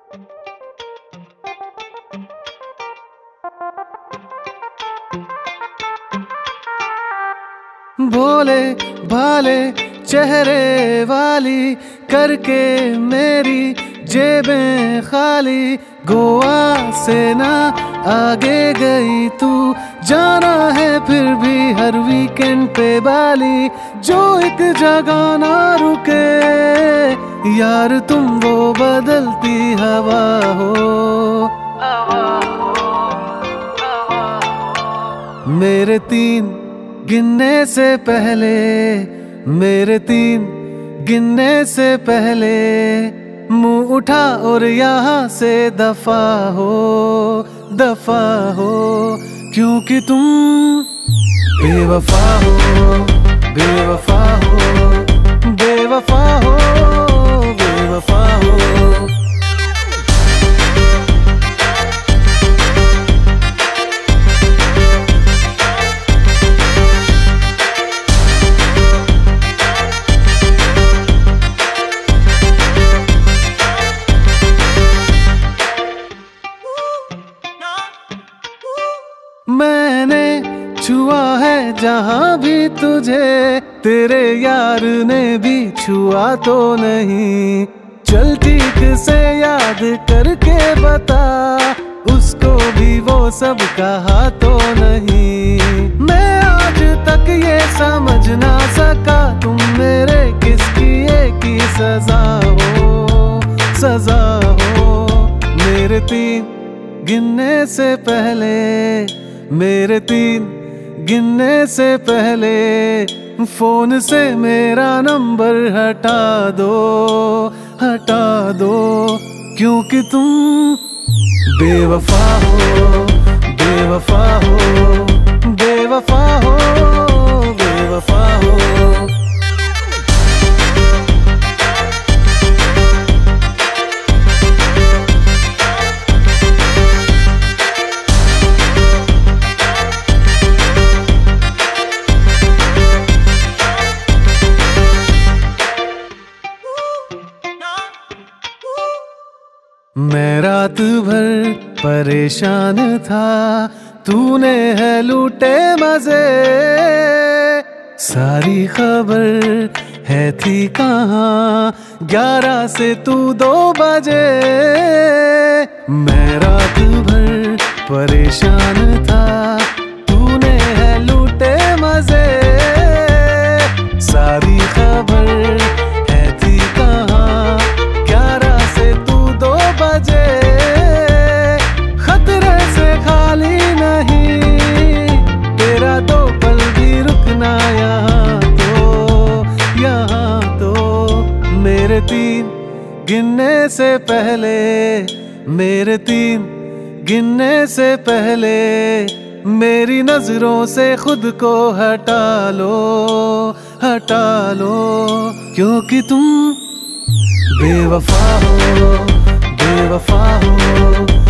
भोले भाले चेहरे वाली करके मेरी जेबें खाली, गोवा से ना आगे गई तू, जाना है फिर भी हर वीकेंड पे बाली, जो एक जगह ना रुके यार तुम वो बदलती हवा हो। मेरे 3 गिनने से पहले, मेरे 3 गिनने से पहले मुंह उठा और यहाँ से दफा हो, दफा हो, क्योंकि तुम बेवफा हो, बेवफा हो, बेवफा हो, बेवफा हो। मैंने छुआ है जहां भी तुझे, तेरे यार ने भी छुआ तो नहीं, चल ठीक से याद करके बता, उसको भी वो सब कहा तो नहीं। मैं आज तक ये समझ ना सका तुम मेरे किस किए की सजा हो, सजा हो। मेरे 3 गिनने से पहले, मेरे 3 गिनने से पहले फोन से मेरा नंबर हटा दो, हटा दो, क्योंकि तुम बेवफा हो, बेवफा हो, बेवफा हो, बेवफा हो। मैं रात भर परेशान था, तूने है लूटे मजे, सारी खबर है थी कहाँ 11 से तू 2 बजे। मैं रात भर परेशान था, तूने है लूटे मजे, सारी खबर है थी कहाँ 11 से तू 2 बजे। खतरे से खाली नहीं तेरा 2 पल भी रुकना यहाँ तो, यहाँ तो। मेरे 3 गिनने से पहले, मेरे 3 गिनने से पहले मेरी नजरों से खुद को हटा लो, हटा लो, क्योंकि तुम बेवफा हो, बेवफा हो।